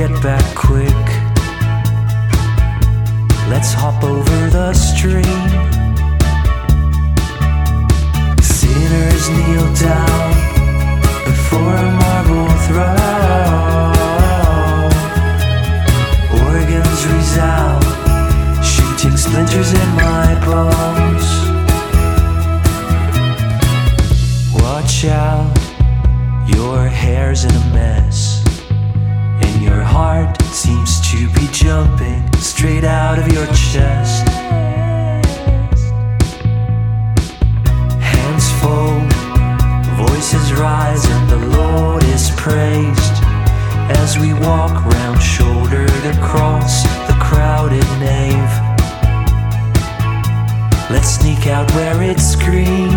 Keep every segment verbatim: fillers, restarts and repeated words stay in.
get back quick. Let's hop over the stream. Sinners kneel down before a marble throne. Organs resound, shooting splinters in my bones. Watch out, your hair's in a mess, and your heart seems to be jumping straight out of your chest. Hands fold, voices rise, and the Lord is praised as we walk round shouldered across the crowded nave. Let's sneak out where it's green.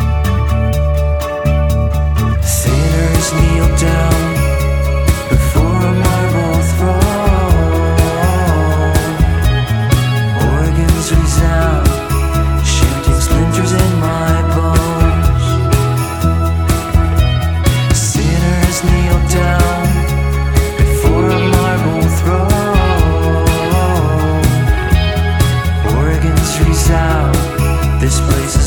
Sinners kneel down before a marble throne. Organs resound, shooting splinters in my bones. Sinners kneel down before a marble throne. Organs resound, this place is